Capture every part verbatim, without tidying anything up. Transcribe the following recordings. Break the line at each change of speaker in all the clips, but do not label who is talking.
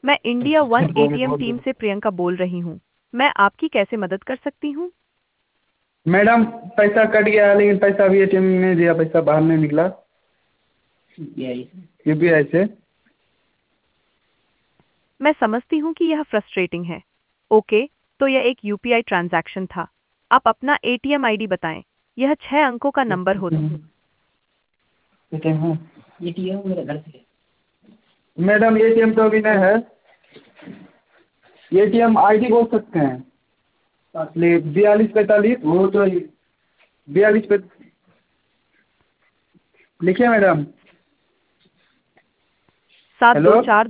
मैं India one ATM team से प्रियंका बोल रही हूँ। मैं आपकी कैसे मदद कर सकती हूँ?
मैडम पैसा कट गया लेकिन पैसा अभी एटीएम में नहीं दिया, पैसा बाहर नहीं निकला यू पी आई से।
मैं समझती हूँ कि यह फ्रस्ट्रेटिंग है। ओके, तो यह एक यूपीआई ट्रांजैक्शन था। आप अपना एटीएम आईडी बताएं। यह छह अंकों का नंबर होता है।
एटीएम मेरे घर से मैडम एटीएम तो अभी नहीं है। एटीएम आईडी बोल सकते हैं बयालीस पैंतालीस वो तो बयालीस पे लिखिए मैडम।
सात
हेलो
दो चार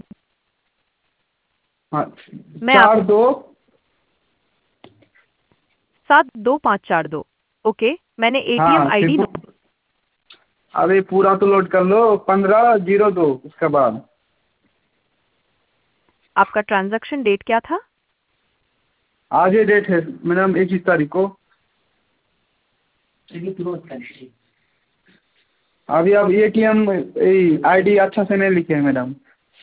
हाँ
मैं आप
चार दो
सात दो पाँच चार दो। ओके, मैंने एटीएम
हाँ
आईडी।
फिर अभी पूरा तो लोड कर लो पंद्रह जीरो दो उसके बाद।
आपका ट्रांजैक्शन डेट क्या था?
आज ये डेट है मैडम इक्कीस तारीख को। अभी आप एटीएम आईडी अच्छा से नहीं लिखे हैं madam.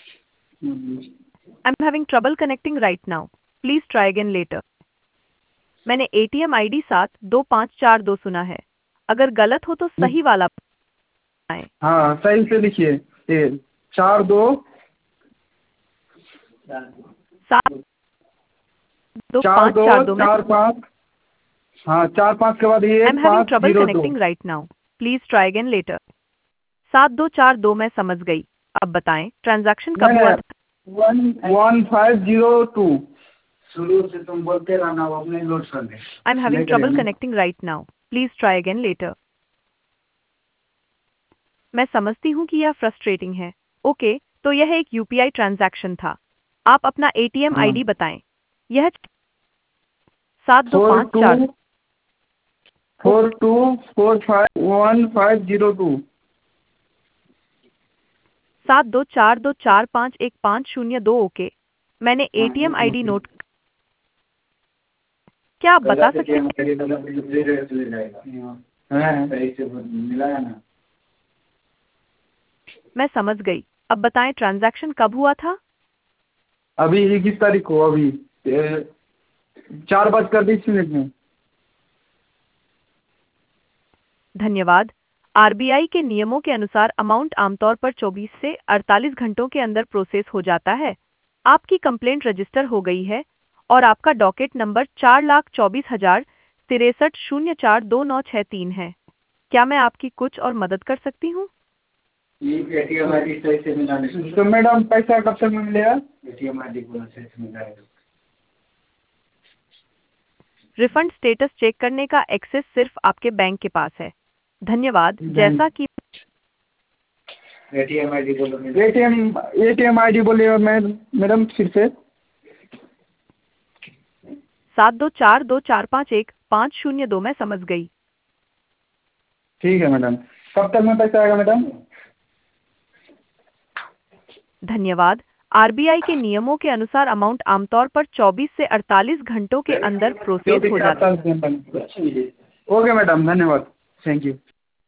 I am having trouble connecting right now. Please try again later. मैंने एटीएम आईडी सात दो पाँच चार दो सुना है। अगर गलत हो तो सही वाला बताएं।
हाँ सही से लिखिए ये चार दो
सात दो
चार
पाँच
दो
चार दो। मैं
चार पाँच हाँ चार पाँच के बाद ये
आई एम हैविंग
पाँच
ट्रबल
जीरो दो।
Connecting right now. Please try again later. सात दो चार दो मैं समझ गई। अब बताएं ट्रांजैक्शन कब हुआ था?
One one five zero two. शुरू से तुम बोलते रहना वो अपने लोड कर दे।
I am having trouble connecting right now. Please try again later. मैं समझती हूँ कि यह फ्रस्ट्रेटिंग है। ओके, तो यह एक यूपीआई ट्रांजैक्शन था। आप अपना एटीएम
हाँ
आईडी बताएं। यह सात दो
फोर
पाँच
टू
चार
four two four five one five zero two.
सात दो चार दो चार पाँच एक पाँच शून्य दो। ओके, मैंने एटीएम आईडी नोट। क्या आप बता सकते हैं?
मिलाया
मैं समझ गई। अब बताएं ट्रांजैक्शन कब हुआ था?
अभी इक्कीस तारीख को अभी ए, चार बजकर बीस मिनट में।
धन्यवाद। आरबीआई के नियमों के अनुसार अमाउंट आमतौर पर चौबीस से अड़तालीस घंटों के अंदर प्रोसेस हो जाता है। आपकी कंप्लेंट रजिस्टर हो गई है और आपका डॉकेट नंबर चार लाख चौबीस हजार तिरसठ शून्य चार दो नौ छः तीन है। क्या मैं आपकी कुछ और मदद कर सकती हूँ?
एटीएम आई डी सही से मिलाने तो मैडम पैसा कब तक मिलेगा? एटीएम आई डी को सही से मिलाएगा।
रिफंड स्टेटस चेक करने का एक्सेस सिर्फ आपके बैंक के पास है। धन्यवाद। जैसा कि
एटीएम आई डी बोलो एटीएम एटीएम आई डी बोलिए मैडम फिर से।
सात दो चार दो चार पाँच एक पाँच शून्य दो मैं समझ गई।
ठीक है मैडम कब तक में पैसा आएगा मैडम?
धन्यवाद। आरबीआई के नियमों के अनुसार अमाउंट आमतौर पर चौबीस से अड़तालीस घंटों के अंदर प्रोसेस हो जाता है।
ओके मैडम धन्यवाद थैंक यू।